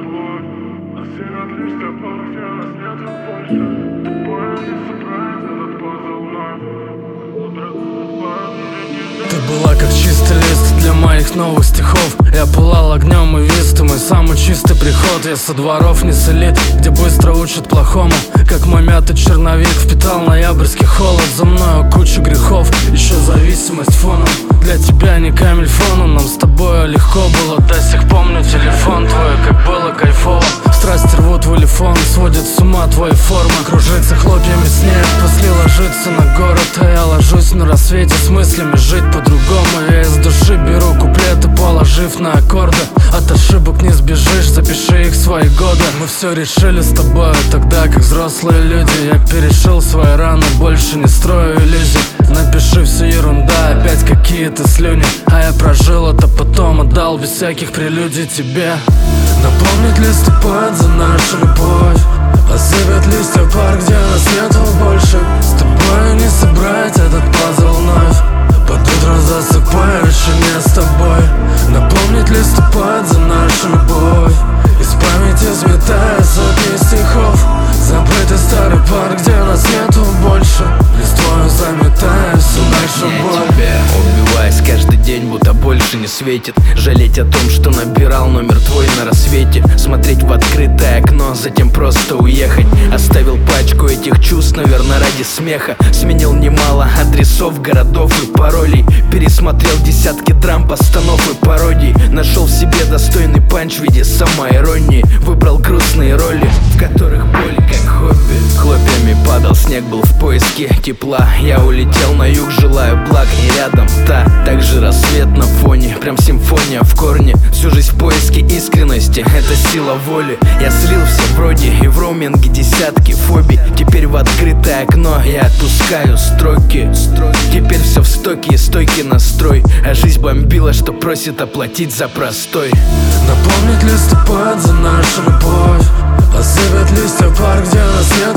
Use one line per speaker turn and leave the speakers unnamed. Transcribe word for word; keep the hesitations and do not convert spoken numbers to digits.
любовь. Осенят листья, пара, где нас нету больше. Тобой не собрать этот пазл вновь.
Ты была как чистый лист для моих новых стихов. Я пылал огнем и вистом, мой самый чистый приход. Я со дворов не с элит, где быстро учат плохому. Как мой мятый черновик впитал ноябрьский холод. За мною куча грехов, еще зависимость фоном. Для тебя не камильфоном, нам с тобой легко было. До сих помню телефон твой, как было кайфово. Страсти рвут в элефон, сводит с ума твои формы. Кружится хлопьями снег, после ложится на город. А я ложусь на рассвете с мыслями жить по-другому. Я из души беру куплеты, положив на аккорды. От ошибок не сбежишь, запиши их в свои годы. Мы все решили с тобой тогда, как взрослые люди. Я перешел свои раны, больше не строю иллюзий. Напиши все ерунда, опять какие-то слюни. А я прожил это, потом отдал без всяких прелюдий тебе. Напомнит ли ступать за нашу любовь? Осыпят листья пар, где нас нету больше. С тобой не собрать этот пазл вновь. Под утро засыпаешь и не с тобой. Напомнит ли ступать за нашу любовь? Из памяти сметая сотни стихов. Забытый старый парк, где нас нету больше. Листвою заметая всю нашу боль.
Тебя убиваясь каждый день, будто больше не светит. Жалеть о том, что набирал номер твой на рассвете. Смотреть в открытое окно, затем просто уехать. Оставил пачку этих чувств, наверное, ради смеха. Сменил немало адресов, городов и паролей. Пересмотрел десятки драм, постанов и пародий. Нашел в себе достойный панч в виде самоиронии. Выбрал грустные роли, в которых боль как хобби. Хлопьями падал снег, был в поиске тепла. Я улетел на юг, желаю благ. И рядом та, также рассвет на фоне. Прям симфония в корне. Всю жизнь в поиске искренности, это сила воли. Я слил все вроде и в роуминге десятки фобий. Теперь в открытое окно я отпускаю строки. Теперь все в стоке и стойкий настрой. А жизнь бомбила, что просит оплатить за простой.
Напомнит ли ступать за нашу любовь? Осыпят листья пар, где нас нет